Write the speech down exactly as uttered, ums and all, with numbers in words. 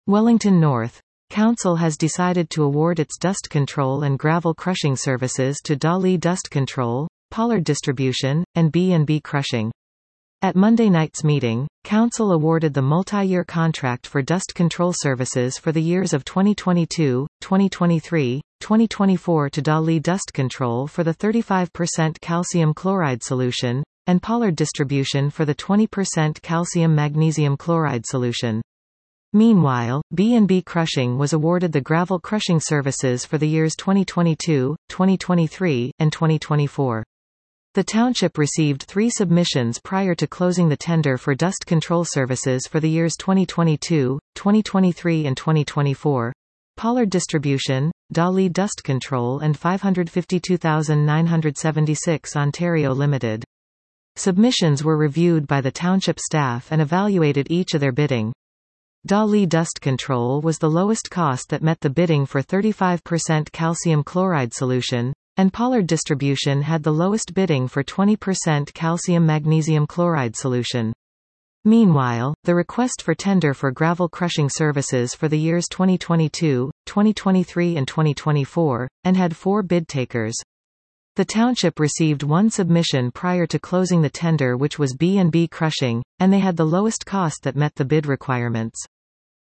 Wellington North Council has decided to award its dust control and gravel crushing services to Dali Dust Control, Pollard Distribution, and B and B Crushing. At Monday night's meeting, Council awarded the multi-year contract for dust control services for the years of twenty twenty-two, twenty twenty-three, twenty twenty-four to Dali Dust Control for the thirty-five percent calcium chloride solution, and Pollard Distribution for the twenty percent calcium magnesium chloride solution. Meanwhile, B and B Crushing was awarded the gravel crushing services for the years twenty twenty-two, twenty twenty-three, and twenty twenty-four. The township received three submissions prior to closing the tender for dust control services for the years twenty twenty-two, twenty twenty-three and twenty twenty-four. Pollard Distribution, Dali Dust Control and five hundred fifty-two thousand nine hundred seventy-six Ontario Limited. Submissions were reviewed by the township staff and evaluated each of their bidding. Dali Dust Control was the lowest cost that met the bidding for thirty-five percent calcium chloride solution, and Pollard Distribution had the lowest bidding for twenty percent calcium magnesium chloride solution. Meanwhile, the request for tender for gravel crushing services for the years twenty twenty-two, twenty twenty-three and twenty twenty-four, and had four bid takers. The township received one submission prior to closing the tender, which was B and B Crushing, and they had the lowest cost that met the bid requirements.